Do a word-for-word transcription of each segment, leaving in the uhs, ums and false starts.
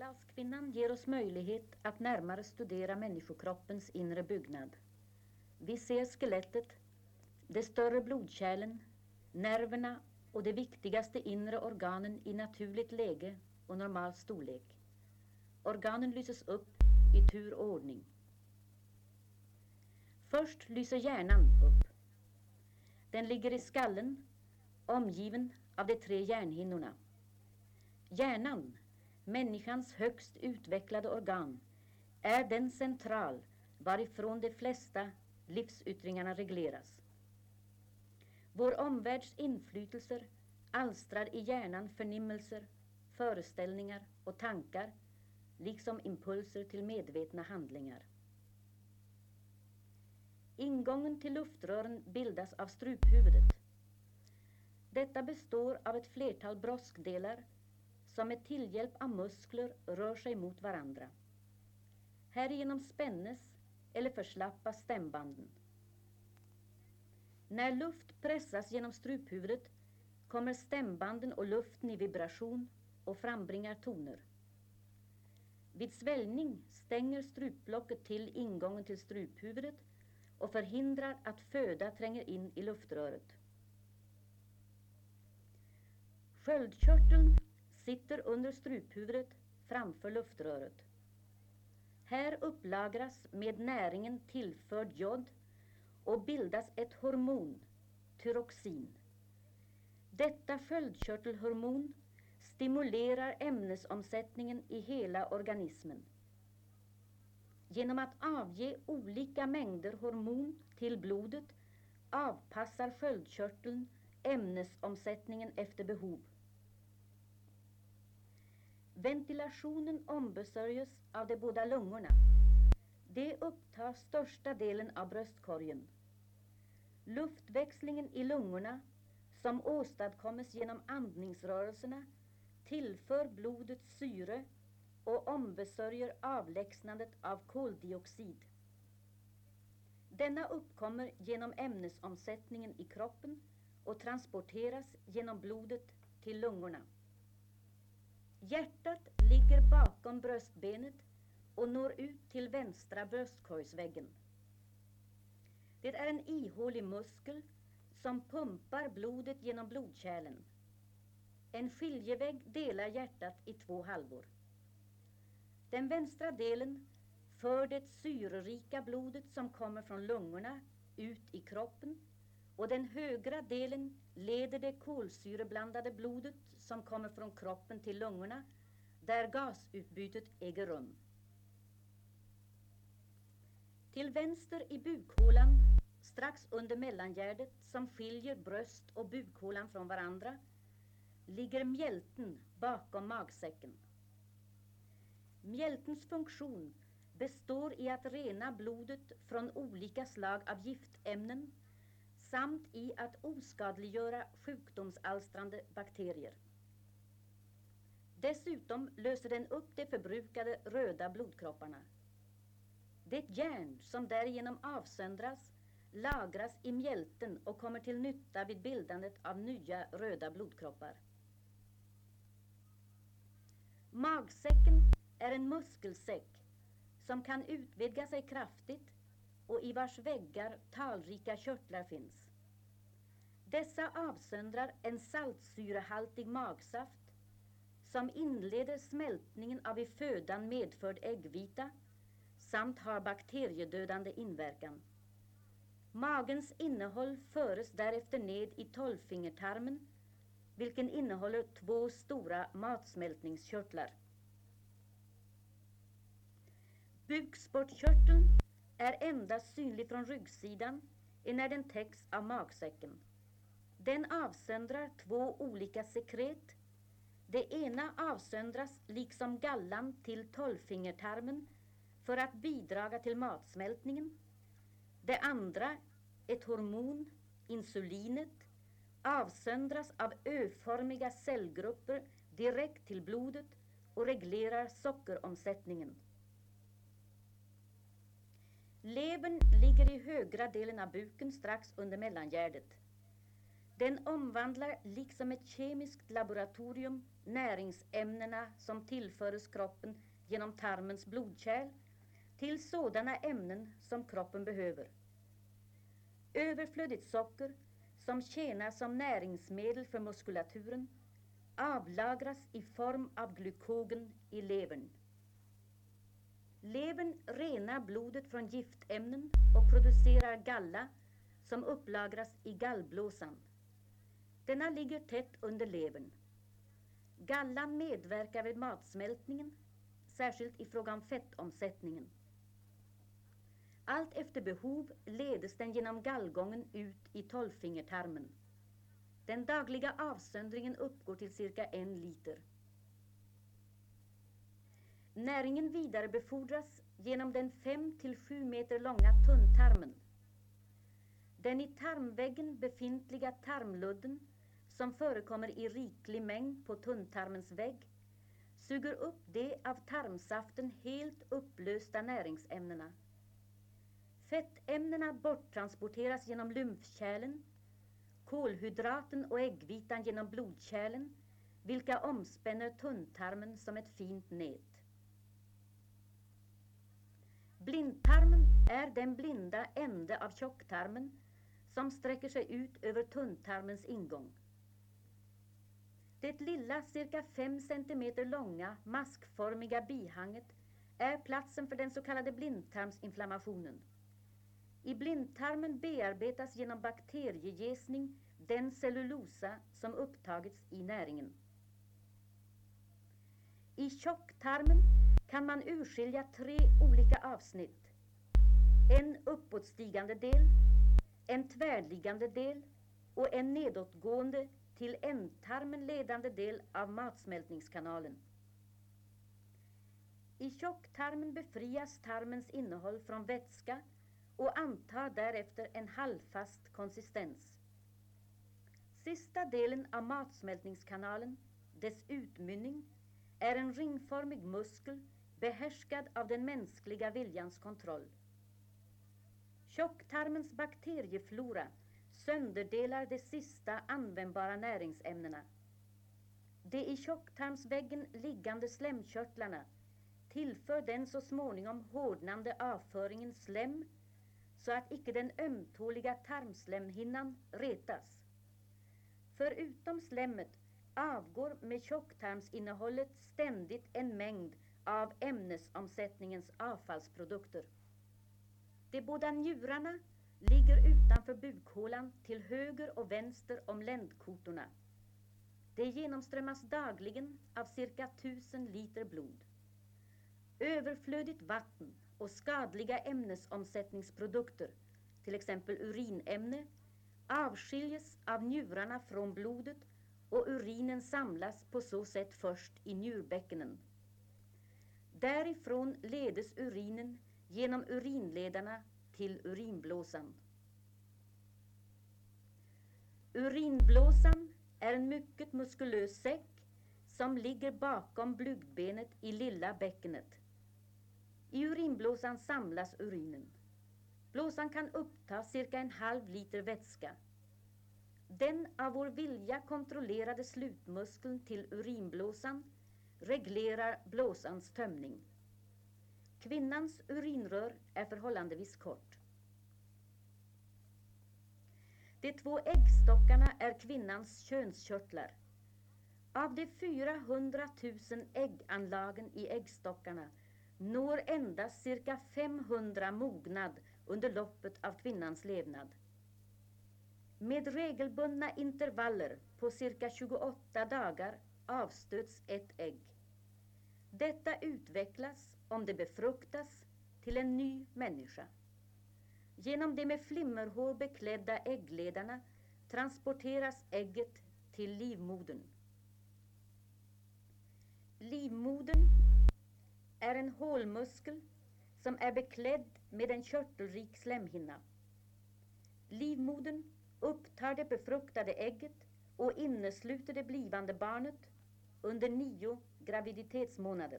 Närdalskvinnan ger oss möjlighet att närmare studera människokroppens inre byggnad. Vi ser skelettet, de större blodkärlen, nerverna och de viktigaste inre organen i naturligt läge och normal storlek. Organen lyses upp i tur och ordning. Först lyser hjärnan upp. Den ligger i skallen, omgiven av de tre hjärnhinnorna. Hjärnan, människans högst utvecklade organ, är den central varifrån de flesta livsyttringarna regleras. Vår omvärlds inflytelser alstrar i hjärnan förnimmelser, föreställningar och tankar, liksom impulser till medvetna handlingar. Ingången till luftrören bildas av struphuvudet. Detta består av ett flertal broskdelar som med tillhjälp av muskler rör sig mot varandra. Härigenom spännes eller förslappas stämbanden. När luft pressas genom struphuvudet kommer stämbanden och luften i vibration och frambringar toner. Vid sväljning stänger strupblocket till ingången till struphuvudet och förhindrar att föda tränger in i luftröret. Sköldkörteln sitter under struphuvudet framför luftröret. Här upplagras med näringen tillförd jod och bildas ett hormon, tyroxin. Detta sköldkörtelhormon stimulerar ämnesomsättningen i hela organismen. Genom att avge olika mängder hormon till blodet avpassar sköldkörteln ämnesomsättningen efter behov. Ventilationen ombesörjes av de båda lungorna. De upptar största delen av bröstkorgen. Luftväxlingen i lungorna, som åstadkommes genom andningsrörelserna, tillför blodet syre och ombesörjer avlägsnandet av koldioxid. Denna uppkommer genom ämnesomsättningen i kroppen och transporteras genom blodet till lungorna. Hjärtat ligger bakom bröstbenet och når ut till vänstra bröstkorgsväggen. Det är en ihålig muskel som pumpar blodet genom blodkärlen. En skiljevägg delar hjärtat i två halvor. Den vänstra delen för det syrerika blodet som kommer från lungorna ut i kroppen, och den högra delen leder det kolsyreblandade blodet som kommer från kroppen till lungorna, där gasutbytet äger rum. Till vänster i bukhålan, strax under mellangärdet som skiljer bröst och bukhålan från varandra, ligger mjälten bakom magsäcken. Mjältens funktion består i att rena blodet från olika slag av giftämnen samt i att oskadliggöra sjukdomsalstrande bakterier. Dessutom löser den upp de förbrukade röda blodkropparna. Det järn som därigenom avsöndras lagras i mjälten och kommer till nytta vid bildandet av nya röda blodkroppar. Magsäcken är en muskelsäck som kan utvidga sig kraftigt och i vars väggar talrika körtlar finns. Dessa avsöndrar en saltsyrehaltig magsaft som inleder smältningen av i födan medförd äggvita samt har bakteriedödande inverkan. Magens innehåll föres därefter ned i tolvfingertarmen, vilken innehåller två stora matsmältningskörtlar. Bukspottkörteln är endast synlig från ryggsidan när den täcks av magsäcken. Den avsöndrar två olika sekret. Det ena avsöndras liksom gallan till tolvfingertarmen för att bidraga till matsmältningen. Det andra, ett hormon, insulinet, avsöndras av öformiga cellgrupper direkt till blodet och reglerar sockeromsättningen. Levern ligger i högra delen av buken strax under mellangärdet. Den omvandlar liksom ett kemiskt laboratorium näringsämnena som tillföres kroppen genom tarmens blodkärl till sådana ämnen som kroppen behöver. Överflödigt socker, som tjänar som näringsmedel för muskulaturen, avlagras i form av glykogen i levern. Levern renar blodet från giftämnen och producerar galla som upplagras i gallblåsan. Denna ligger tätt under levern. Gallan medverkar vid matsmältningen, särskilt i fråga om fettomsättningen. Allt efter behov ledes den genom gallgången ut i tolvfingertarmen. Den dagliga avsöndringen uppgår till cirka en liter. Näringen vidarebefordras genom den fem till sju meter långa tunntarmen. Den i tarmväggen befintliga tarmludden, som förekommer i riklig mängd på tunntarmens vägg, suger upp de av tarmsaften helt upplösta näringsämnena. Fettämnena borttransporteras genom lymfkärlen, kolhydraten och äggvitan genom blodkärlen, vilka omspänner tunntarmen som ett fint nät. Blindtarmen är den blinda ände av tjocktarmen som sträcker sig ut över tunntarmens ingång. Det lilla, cirka fem centimeter långa, maskformiga bihanget är platsen för den så kallade blindtarmsinflammationen. I blindtarmen bearbetas genom bakteriejäsning den cellulosa som upptagits i näringen. I tjocktarmen kan man urskilja tre olika avsnitt. En uppåtstigande del, en tvärliggande del och en nedåtgående till ändtarmen ledande del av matsmältningskanalen. I tjocktarmen befrias tarmens innehåll från vätska och antar därefter en halvfast konsistens. Sista delen av matsmältningskanalen, dess utmynning, är en ringformig muskel behärskad av den mänskliga viljans kontroll. Tjocktarmens bakterieflora sönderdelar de sista användbara näringsämnena. De i tjocktarmsväggen liggande slemkörtlarna tillför den så småningom hårdnande avföringen slem, så att icke den ömtåliga tarmslemhinnan retas. Förutom slemmet avgår med tjocktarmsinnehållet ständigt en mängd av ämnesomsättningens avfallsprodukter. De båda njurarna ligger utanför bukhålan till höger och vänster om ländkotorna. Det genomströmmas dagligen av cirka tusen liter blod. Överflödigt vatten och skadliga ämnesomsättningsprodukter, till exempel urinämne, avskiljes av njurarna från blodet och urinen samlas på så sätt först i njurbäckenen. Därifrån ledes urinen genom urinledarna till urinblåsan. Urinblåsan är en mycket muskulös säck som ligger bakom blygdbenet i lilla bäckenet. I urinblåsan samlas urinen. Blåsan kan uppta cirka en halv liter vätska. Den av vår vilja kontrollerade slutmuskeln till urinblåsan reglerar blåsans tömning. Kvinnans urinrör är förhållandevis kort. De två äggstockarna är kvinnans könskörtlar. Av de fyrahundratusen ägganlagen i äggstockarna når endast cirka femhundra mognad under loppet av kvinnans levnad. Med regelbundna intervaller på cirka tjugoåtta dagar avstöts ett ägg. Detta utvecklas, om det befruktas, till en ny människa. Genom de med flimmerhår beklädda äggledarna transporteras ägget till livmodern. Livmodern är en hålmuskel som är beklädd med en körtelrik slemhinna. Livmodern upptar det befruktade ägget och innesluter det blivande barnet under nio graviditetsmånader.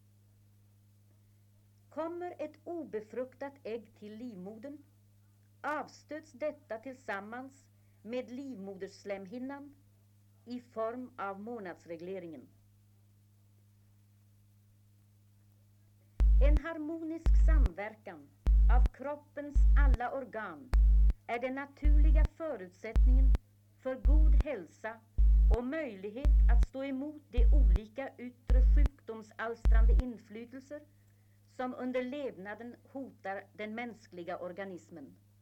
Kommer ett obefruktat ägg till livmodern, avstöts detta tillsammans med livmoderslemhinnan i form av månadsregleringen. En harmonisk samverkan av kroppens alla organ är den naturliga förutsättningen för god hälsa och möjlighet att stå emot de olika yttre sjukdomsalstrande inflytelser som under levnaden hotar den mänskliga organismen.